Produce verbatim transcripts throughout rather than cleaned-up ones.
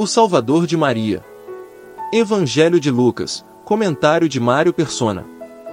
O Salvador de Maria. Evangelho de Lucas, comentário de Mário Persona.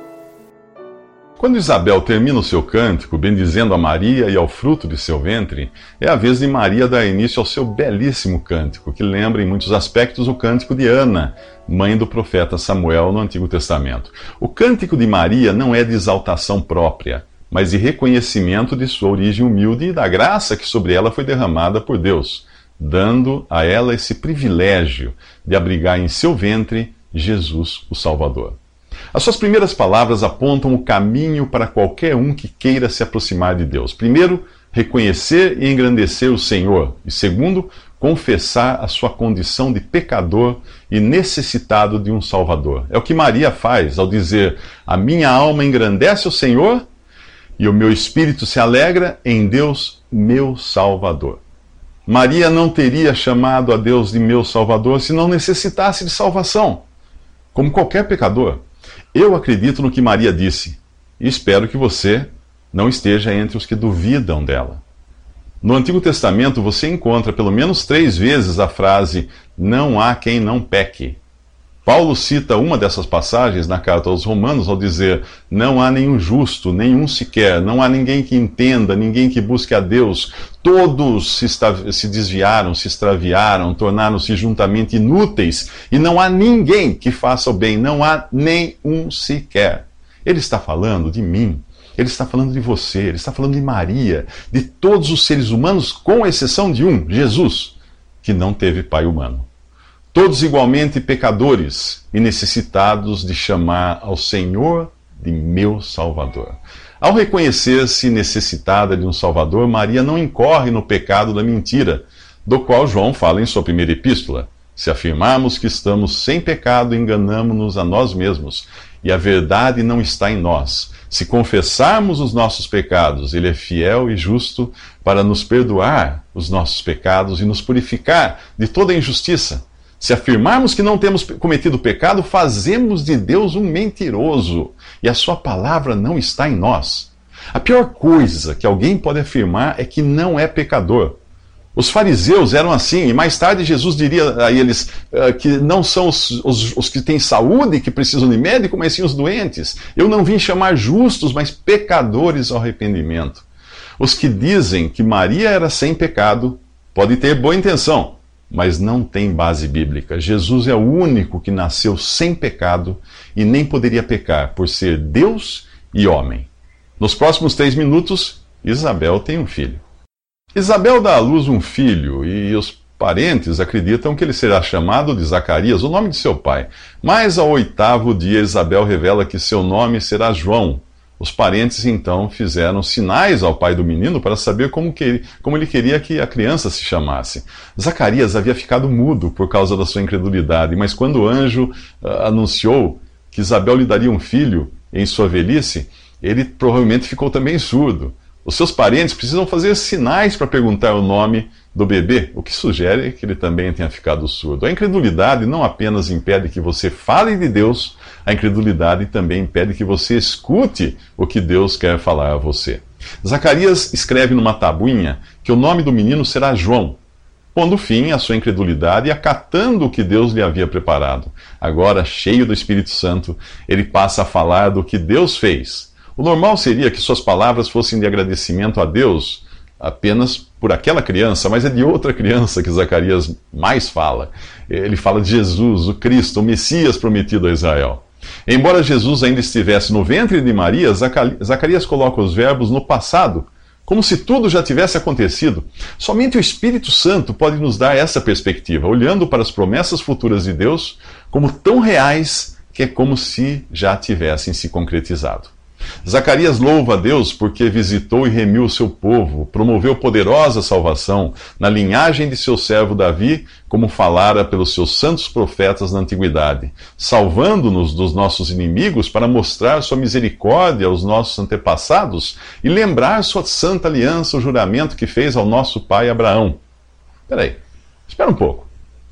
Quando Isabel termina o seu cântico, bendizendo a Maria e ao fruto de seu ventre, é a vez de Maria dar início ao seu belíssimo cântico, que lembra em muitos aspectos o cântico de Ana, mãe do profeta Samuel no Antigo Testamento. O cântico de Maria não é de exaltação própria, mas de reconhecimento de sua origem humilde e da graça que sobre ela foi derramada por Deus, dando a ela esse privilégio de abrigar em seu ventre Jesus, o Salvador. As suas primeiras palavras apontam o caminho para qualquer um que queira se aproximar de Deus. Primeiro, reconhecer e engrandecer o Senhor. E segundo, confessar a sua condição de pecador e necessitado de um Salvador. É o que Maria faz ao dizer: a minha alma engrandece o Senhor e o meu espírito se alegra em Deus, meu Salvador. Maria não teria chamado a Deus de meu Salvador se não necessitasse de salvação, como qualquer pecador. Eu acredito no que Maria disse e espero que você não esteja entre os que duvidam dela. No Antigo Testamento você encontra pelo menos três vezes a frase "não há quem não peque". Paulo cita uma dessas passagens na carta aos Romanos ao dizer: não há nenhum justo, nenhum sequer, não há ninguém que entenda, ninguém que busque a Deus. Todos se, se desviaram, se extraviaram, tornaram-se juntamente inúteis, e não há ninguém que faça o bem, não há nenhum sequer. Ele está falando de mim, ele está falando de você, ele está falando de Maria, de todos os seres humanos, com exceção de um, Jesus, que não teve pai humano. Todos igualmente pecadores e necessitados de chamar ao Senhor de meu Salvador. Ao reconhecer-se necessitada de um Salvador, Maria não incorre no pecado da mentira, do qual João fala em sua primeira epístola. Se afirmarmos que estamos sem pecado, enganamo-nos a nós mesmos, e a verdade não está em nós. Se confessarmos os nossos pecados, Ele é fiel e justo para nos perdoar os nossos pecados e nos purificar de toda injustiça. Se afirmarmos que não temos cometido pecado, fazemos de Deus um mentiroso, e a sua palavra não está em nós. A pior coisa que alguém pode afirmar é que não é pecador. Os fariseus eram assim, e mais tarde Jesus diria a eles uh, que não são os, os, os que têm saúde que precisam de médico, mas sim os doentes. Eu não vim chamar justos, mas pecadores ao arrependimento. Os que dizem que Maria era sem pecado podem ter boa intenção, mas não tem base bíblica. Jesus é o único que nasceu sem pecado e nem poderia pecar, por ser Deus e homem. Nos próximos três minutos, Isabel tem um filho. Isabel dá à luz um filho e os parentes acreditam que ele será chamado de Zacarias, o nome de seu pai. Mas ao oitavo dia, Isabel revela que seu nome será João. Os parentes, então, fizeram sinais ao pai do menino para saber como, que, como ele queria que a criança se chamasse. Zacarias havia ficado mudo por causa da sua incredulidade, mas quando o anjo uh, anunciou que Isabel lhe daria um filho em sua velhice, ele provavelmente ficou também surdo. Os seus parentes precisam fazer sinais para perguntar o nome do bebê, o que sugere que ele também tenha ficado surdo. A incredulidade não apenas impede que você fale de Deus, a incredulidade também impede que você escute o que Deus quer falar a você. Zacarias escreve numa tabuinha que o nome do menino será João, pondo fim à sua incredulidade e acatando o que Deus lhe havia preparado. Agora, cheio do Espírito Santo, ele passa a falar do que Deus fez. O normal seria que suas palavras fossem de agradecimento a Deus apenas por aquela criança, mas é de outra criança que Zacarias mais fala. Ele fala de Jesus, o Cristo, o Messias prometido a Israel. Embora Jesus ainda estivesse no ventre de Maria, Zacarias coloca os verbos no passado, como se tudo já tivesse acontecido. Somente o Espírito Santo pode nos dar essa perspectiva, olhando para as promessas futuras de Deus como tão reais que é como se já tivessem se concretizado. Zacarias louva a Deus porque visitou e remiu o seu povo, promoveu poderosa salvação na linhagem de seu servo Davi, como falara pelos seus santos profetas na antiguidade, salvando-nos dos nossos inimigos para mostrar sua misericórdia aos nossos antepassados e lembrar sua santa aliança, o juramento que fez ao nosso pai Abraão. Espera aí, espera um pouco.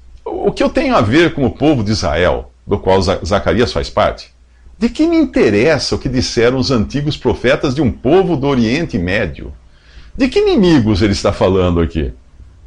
O que eu tenho a ver com o povo de Israel, do qual Zacarias faz parte? De que me interessa o que disseram os antigos profetas de um povo do Oriente Médio? De que inimigos ele está falando aqui?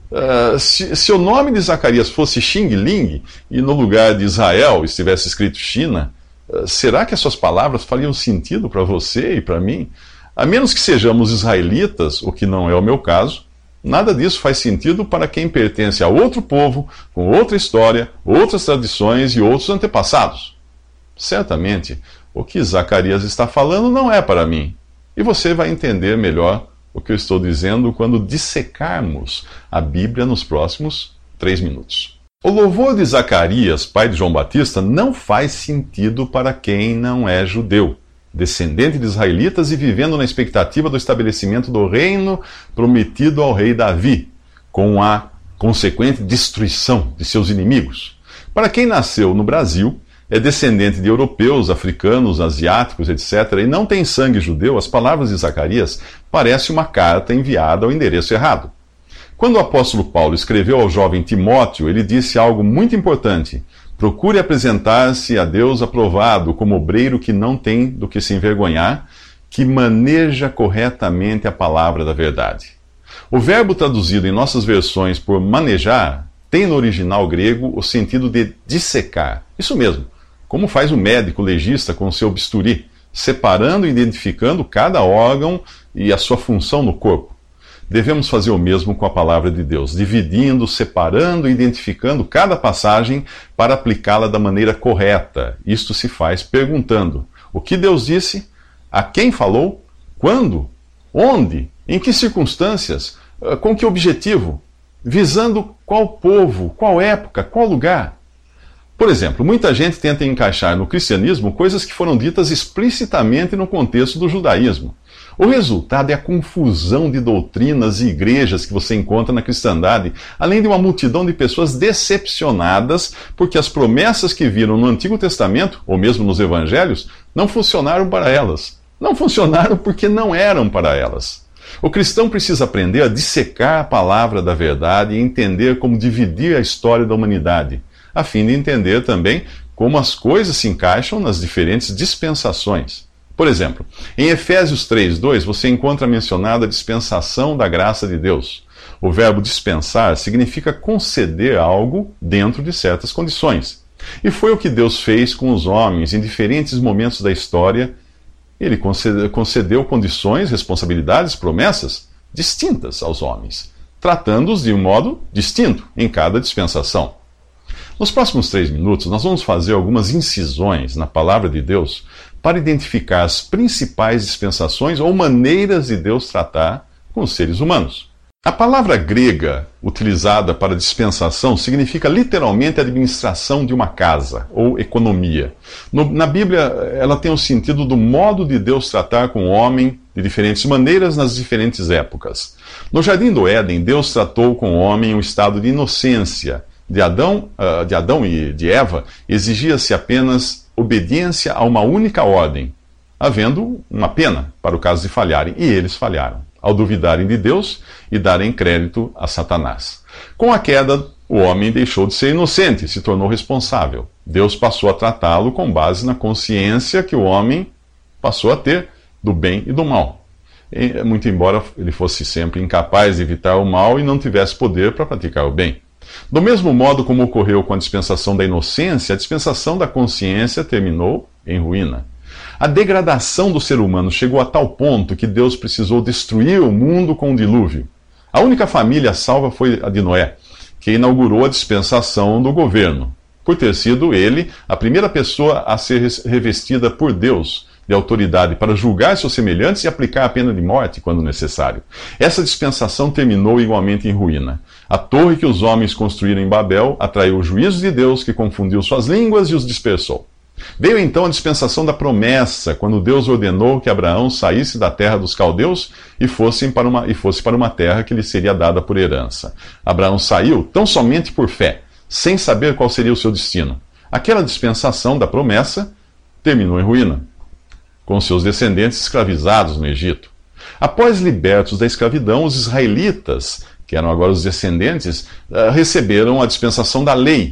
Uh, se, se o nome de Zacarias fosse Xing Ling e no lugar de Israel estivesse escrito China, uh, será que as suas palavras fariam sentido para você e para mim? A menos que sejamos israelitas, o que não é o meu caso, nada disso faz sentido para quem pertence a outro povo, com outra história, outras tradições e outros antepassados. Certamente, o que Zacarias está falando não é para mim, e você vai entender melhor o que eu estou dizendo quando dissecarmos a Bíblia nos próximos três minutos. O louvor de Zacarias, pai de João Batista, não faz sentido para quem não é judeu, descendente de israelitas e vivendo na expectativa do estabelecimento do reino prometido ao rei Davi, com a consequente destruição de seus inimigos. Para quem nasceu no Brasil, é descendente de europeus, africanos, asiáticos, etcétera, e não tem sangue judeu, as palavras de Zacarias parecem uma carta enviada ao endereço errado. Quando o apóstolo Paulo escreveu ao jovem Timóteo, ele disse algo muito importante: procure apresentar-se a Deus aprovado, como obreiro que não tem do que se envergonhar, que maneja corretamente a palavra da verdade. O verbo traduzido em nossas versões por manejar tem no original grego o sentido de dissecar. Isso mesmo, como faz o médico legista com o seu bisturi, separando e identificando cada órgão e a sua função no corpo. Devemos fazer o mesmo com a palavra de Deus, dividindo, separando e identificando cada passagem para aplicá-la da maneira correta. Isto se faz perguntando: o que Deus disse? A quem falou? Quando? Onde? Em que circunstâncias? Com que objetivo? Visando qual povo? Qual época? Qual lugar? Por exemplo, muita gente tenta encaixar no cristianismo coisas que foram ditas explicitamente no contexto do judaísmo. O resultado é a confusão de doutrinas e igrejas que você encontra na cristandade, além de uma multidão de pessoas decepcionadas porque as promessas que viram no Antigo Testamento, ou mesmo nos Evangelhos, não funcionaram para elas. Não funcionaram porque não eram para elas. O cristão precisa aprender a dissecar a palavra da verdade e entender como dividir a história da humanidade, a fim de entender também como as coisas se encaixam nas diferentes dispensações. Por exemplo, em Efésios três, dois, você encontra mencionada a dispensação da graça de Deus. O verbo dispensar significa conceder algo dentro de certas condições. E foi o que Deus fez com os homens em diferentes momentos da história. Ele concedeu condições, responsabilidades, promessas distintas aos homens, tratando-os de um modo distinto em cada dispensação. Nos próximos três minutos, nós vamos fazer algumas incisões na palavra de Deus para identificar as principais dispensações ou maneiras de Deus tratar com os seres humanos. A palavra grega utilizada para dispensação significa literalmente administração de uma casa ou economia. No, na Bíblia, ela tem o sentido do modo de Deus tratar com o homem de diferentes maneiras nas diferentes épocas. No Jardim do Éden, Deus tratou com o homem um estado de inocência. De Adão, uh, de Adão e de Eva, exigia-se apenas obediência a uma única ordem, havendo uma pena para o caso de falharem, e eles falharam, ao duvidarem de Deus e darem crédito a Satanás. Com a queda, o homem deixou de ser inocente e se tornou responsável. Deus passou a tratá-lo com base na consciência que o homem passou a ter do bem e do mal. E, muito embora ele fosse sempre incapaz de evitar o mal e não tivesse poder para praticar o bem. Do mesmo modo como ocorreu com a dispensação da inocência, a dispensação da consciência terminou em ruína. A degradação do ser humano chegou a tal ponto que Deus precisou destruir o mundo com um dilúvio. A única família salva foi a de Noé, que inaugurou a dispensação do governo, por ter sido ele a primeira pessoa a ser revestida por Deus de autoridade para julgar seus semelhantes e aplicar a pena de morte quando necessário. Essa dispensação terminou igualmente em ruína. A torre que os homens construíram em Babel atraiu o juízo de Deus, que confundiu suas línguas e os dispersou. Veio então a dispensação da promessa, quando Deus ordenou que Abraão saísse da terra dos caldeus e fosse para uma, e fosse para uma terra que lhe seria dada por herança. Abraão saiu tão somente por fé, sem saber qual seria o seu destino. Aquela dispensação da promessa terminou em ruína, com seus descendentes escravizados no Egito. Após libertos da escravidão, os israelitas, que eram agora os descendentes, receberam a dispensação da lei,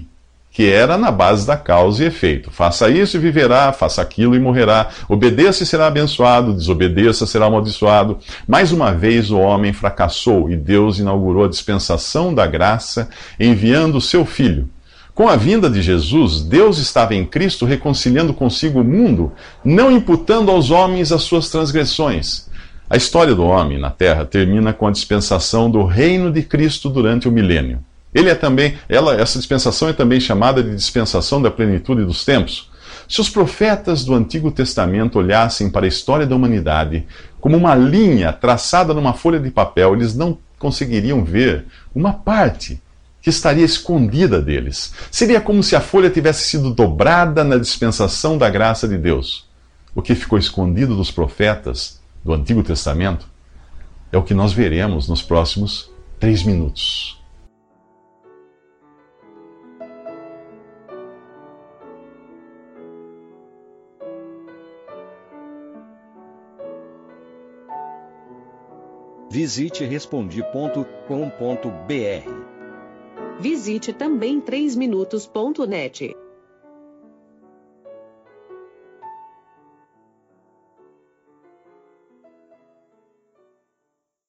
que era na base da causa e efeito. Faça isso e viverá, faça aquilo e morrerá. Obedeça e será abençoado, desobedeça será amaldiçoado. Mais uma vez o homem fracassou e Deus inaugurou a dispensação da graça enviando o seu Filho. Com a vinda de Jesus, Deus estava em Cristo reconciliando consigo o mundo, não imputando aos homens as suas transgressões. A história do homem na Terra termina com a dispensação do reino de Cristo durante o milênio. Ele é também, ela, essa dispensação é também chamada de dispensação da plenitude dos tempos. Se os profetas do Antigo Testamento olhassem para a história da humanidade como uma linha traçada numa folha de papel, eles não conseguiriam ver uma parte que estaria escondida deles. Seria como se a folha tivesse sido dobrada na dispensação da graça de Deus. O que ficou escondido dos profetas do Antigo Testamento é o que nós veremos nos próximos três minutos. Visite respondi ponto com ponto br. Visite também três minutos ponto net.